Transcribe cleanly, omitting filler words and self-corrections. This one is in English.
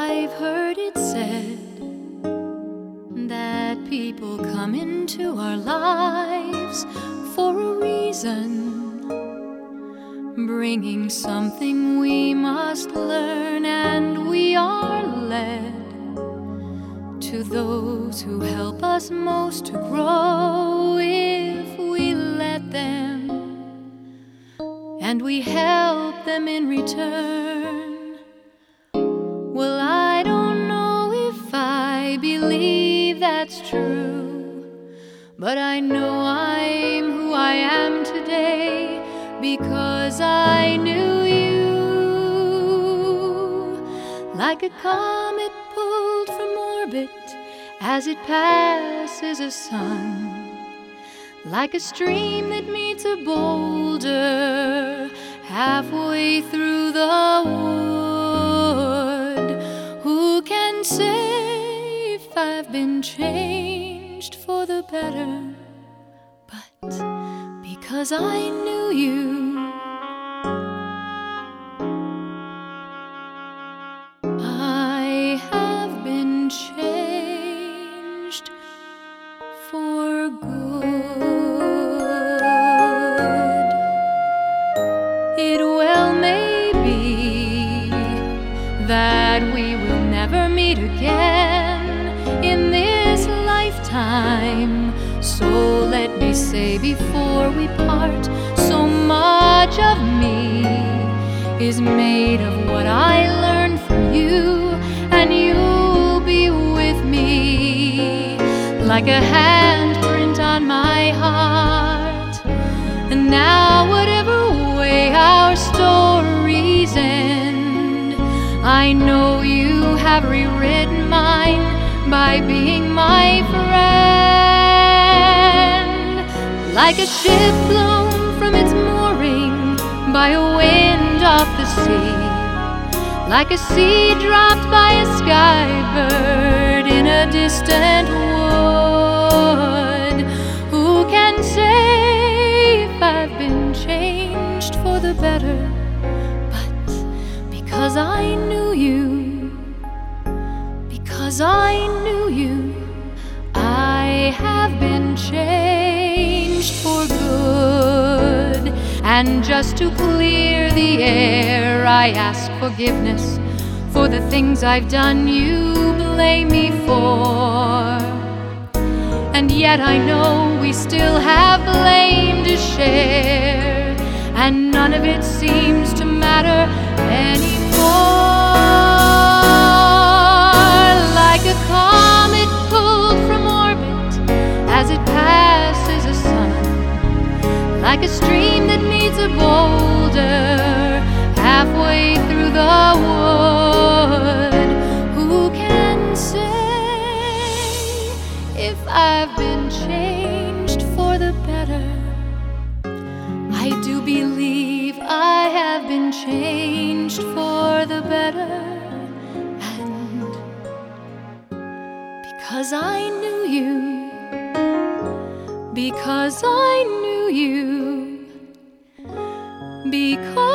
I've heard it said that people come into our lives for a reason, bringing something we must learn, and we are led to those who help us most to grow if we let them, and we help them in return. Well, I don't know if I believe that's true, but I know I'm who I am today because I knew you. Like a comet pulled from orbit as it passes a sun, like a stream that meets a boulder halfway through the wood. Who can say if I've been changed for the better? But because I knew you, I have been changed for good. It well may be that we will never meet again in this lifetime, so let me say before we part, so much of me is made of what I learned from you, and you'll be with me like a handprint on my heart. And now whatever way our stories end, I know you have rewritten mine by being my friend. Like a ship blown from its mooring by a wind off the sea, like a seed dropped by a skybird in a distant wood. Who can say if I've been changed for the better? But because I knew you, because I knew you, I have been changed for good. And just to clear the air, I ask forgiveness for the things I've done you blame me for. And yet I know we still have blame to share, and none of it seems to matter anymore. Like a comet pulled from orbit as it passes a sun, like a stream that meets a boulder halfway through the wood. Who can say if I've been changed for the better? I do believe I have been changed for the better. And because I knew you, because I knew you, because